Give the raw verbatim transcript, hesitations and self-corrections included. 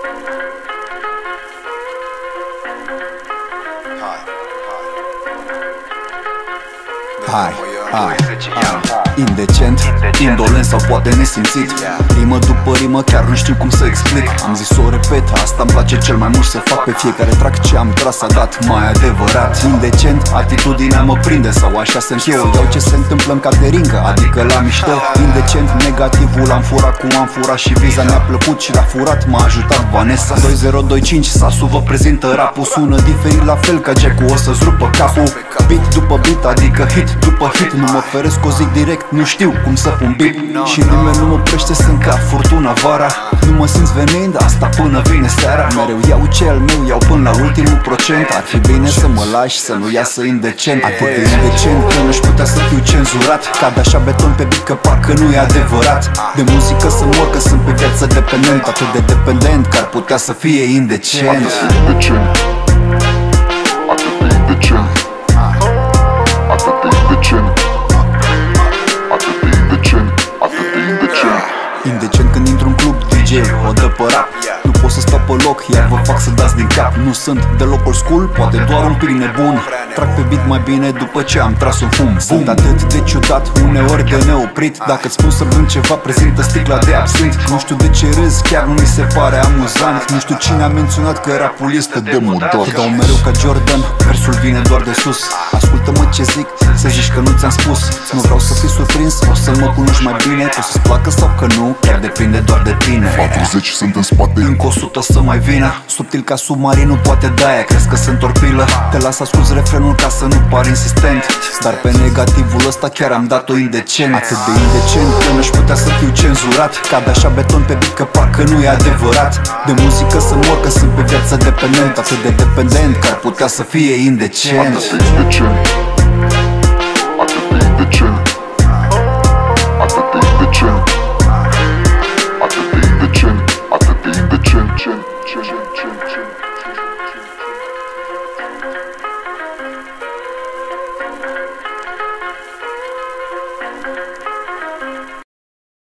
Hai, hai, indecent, indolent sau poate nesimțit. Rimă după rimă, chiar nu știu cum să explic. Am zis să o repet, asta-mi place cel mai mult să fac. Pe fiecare track ce am tras a dat mai adevărat. Indecent, atitudinea mă prinde sau așa sunt eu. Iau ce se întâmplă în cateringă, adică la mișto. Indecent, negativul am furat cum am furat și viza mi-a plăcut și l-a furat, m-a ajutat Vanessa. Doi zero doi cinci, Sasu vă prezintă rapul. Sună diferit la fel ca Jack-ul, o să-ți rupă capul. Beat după beat, adică hit după hit. Nu mă feresc, o zic direct, nu știu cum să pun beat. Și nimeni nu mă oprește, sunt ca furtuna vara. Nu mă simți venind, asta până vine seara. Mereu iau ce al meu, iau până la ultimul procent. Ar fi bine să mă lași, să nu iasă indecent. Atât de indecent că nu-și putea să fiu cenzurat. Cad așa beton pe beat că parcă nu e adevărat. De muzică să mor că sunt pe viață dependent. Atât de dependent că ar putea să fie indecent. Indecent, atât de indecent, atât de indecent, atât de indecent, atât de indecent. Indecent când intru în club, D J o dă pe rap. Nu pot să stau pe loc, iar vă fac să dați din cap. Nu sunt deloc old school, poate doar un pic nebun. Trag pe beat mai bine după ce am tras un fum. Sunt atât de ciudat, uneori de neoprit. Dacă-ți spun să bând ceva, prezintă sticla de absint. Nu știu de ce râzi, chiar nu mi se pare amuzant. Nu știu cine a menționat că rapul este demodat. Te dau mereu ca Jordan, versul vine doar de sus. Ascultă-mă ce zic, să zici că nu ți-am spus. Nu vreau să fii surprins, o să mă cunoști mai bine. O să-ți placă sau că nu, chiar depinde doar de tine. patruzeci sunt în spate, încă o sută să mai vină. Subtil ca submarinul, poate de-aia crezi că sunt torpilă. Te las să asculti refrenul ca să nu par insistent. Dar pe negativul ăsta chiar am dat-o indecent. Atât de indecent că nu-și putea să fiu cenzurat. Cad așa beton pe beat că parcă nu e adevărat. De muzică să mor că sunt pe viață dependent. Atât de dependent că ar putea să fie indecent. atât de indecent, atât de indecent, atât de indecent.